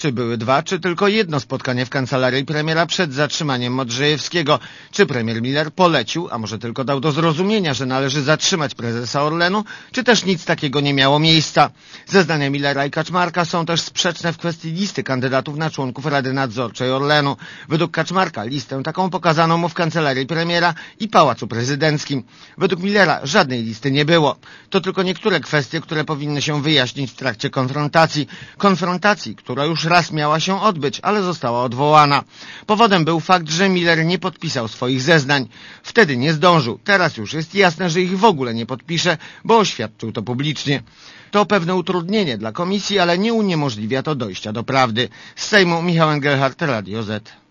Czy były dwa, czy tylko jedno spotkanie w kancelarii premiera przed zatrzymaniem Modrzejewskiego? Czy premier Miller polecił, a może tylko dał do zrozumienia, że należy zatrzymać prezesa Orlenu, czy też nic takiego nie miało miejsca? Zeznania Millera i Kaczmarka są też sprzeczne w kwestii listy kandydatów na członków Rady Nadzorczej Orlenu. Według Kaczmarka listę taką pokazano mu w kancelarii premiera i Pałacu Prezydenckim. Według Millera żadnej listy nie było. To tylko niektóre kwestie, które powinny się wyjaśnić w trakcie konfrontacji. Konfrontacji, która już raz miała się odbyć, ale została odwołana. Powodem był fakt, że Miller nie podpisał swoich zeznań. Wtedy nie zdążył. Teraz już jest jasne, że ich w ogóle nie podpisze, bo oświadczył to publicznie. To pewne utrudnienie dla komisji, ale nie uniemożliwia to dojścia do prawdy. Z Sejmu Michał Engelhardt, Radio Z.